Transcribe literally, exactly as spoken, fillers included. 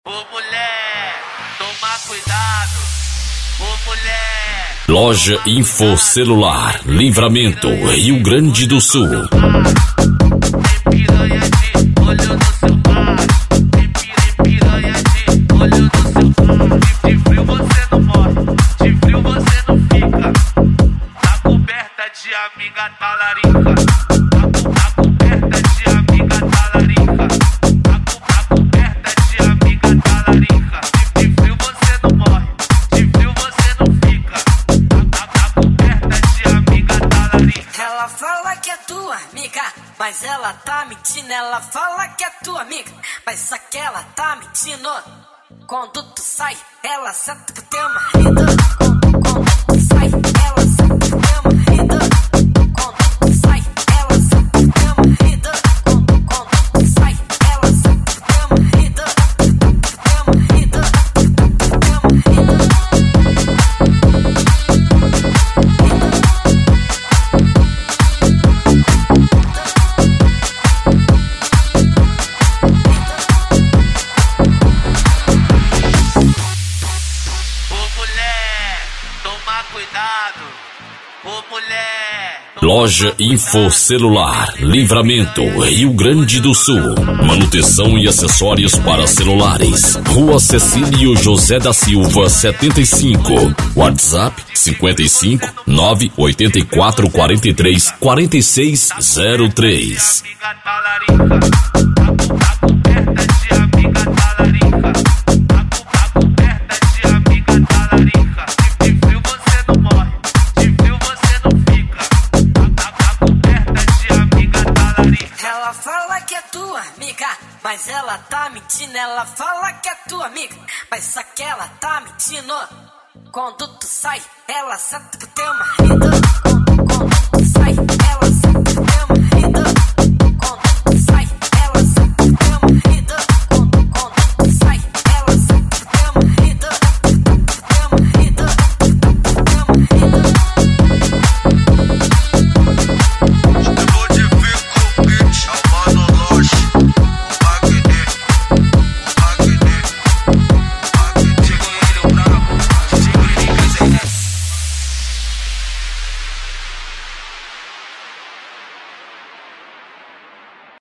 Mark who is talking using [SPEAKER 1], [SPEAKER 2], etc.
[SPEAKER 1] Ô mulher, toma cuidado. Ô mulher.
[SPEAKER 2] Loja Info Celular, Livramento, Rio Grande do Sul.
[SPEAKER 1] Tem piranha de olho no seu bar. Tem piranha de olho no seu bar. De frio você não morre, de frio você não fica. Tá coberta de amiga talarica. Tá coberta de amiga talarica. Tá coberta de amiga talarica. De frio você não morre, de frio você não fica. Tá coberta de amiga talarica.
[SPEAKER 3] Ela fala que é tua amiga, mas ela tá mentindo. Ela fala que é tua amiga, mas só que ela tá mentindo. Quando tu sai, ela senta pro teu marido. Quando tu sai, ela senta pro teu marido. Quando tu sai, ela senta pro teu marido. Quando tu sai, ela senta pro teu marido. Pro teu marido, pro teu marido.
[SPEAKER 1] Toma cuidado, ô mulher.
[SPEAKER 2] Loja Info Celular, Livramento, Rio Grande do Sul. Manutenção e acessórios para celulares. Rua Cecílio José da Silva, setenta e cinco. WhatsApp cinquenta e cinco, nove oito quatro, quatro três, quatro seis zero três.
[SPEAKER 1] Amiga talarica, tá coberta de amiga talarica. Tá coberta de amiga talarica. De frio você não morre, de frio você não fica. Tá coberta de amiga talarica.
[SPEAKER 3] Ela fala que é tua amiga, mas ela tá mentindo. Ela fala que é tua amiga, mas só que ela tá mentindo. Quando tu sai, ela senta pro teu marido.